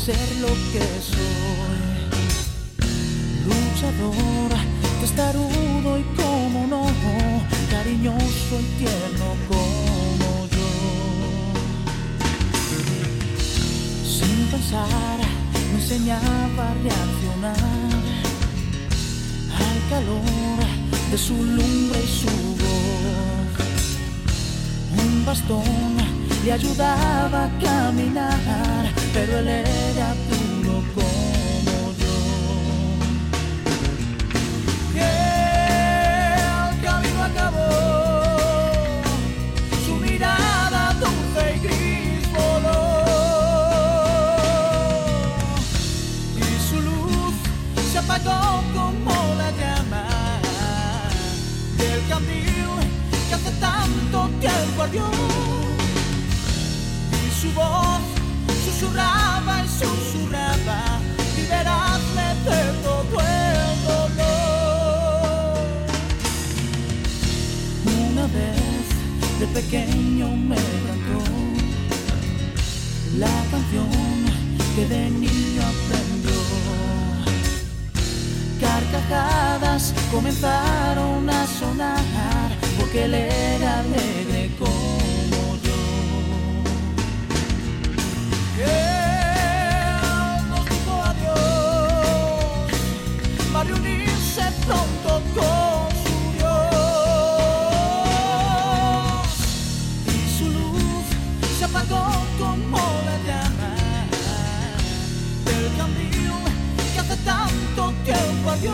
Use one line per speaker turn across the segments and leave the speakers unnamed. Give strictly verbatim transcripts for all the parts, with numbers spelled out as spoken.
ser lo que soy. Luchador, testarudo y como no, cariñoso y tierno como yo. Sin pensar, me enseñaba a reaccionar al calor de su lumbre y su voz. Un bastón le ayudaba a caminar, pero él era duro como yo. Y el camino acabó, su mirada dulce y gris voló, y su luz se apagó como la llama del candil que hace tanto tiempo ardió. Su voz susurraba y susurraba, liberadme de todo el dolor. Una vez de pequeño me cantó la canción que de niño aprendió. Carcajadas comenzaron a sonar porque él era alegre como él nos dijo adiós para reunirse pronto con su Dios, y su luz se apagó como la llama del candil que hace tanto tiempo ardió,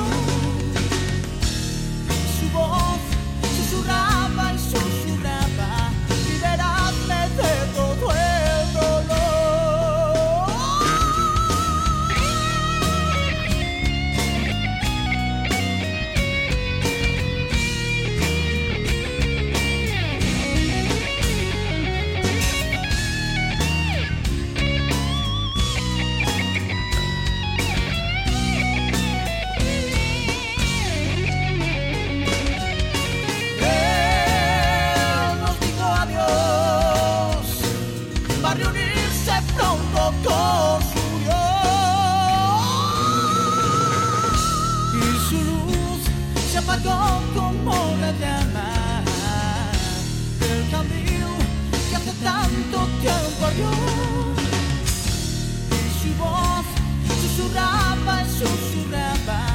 y su voz susurraba y susurraba, liberadme de todo el dolor. Con su Dios, y su luz se apagó como la llama del candil que hace tanto tiempo ardió, y su voz susurraba y susurraba,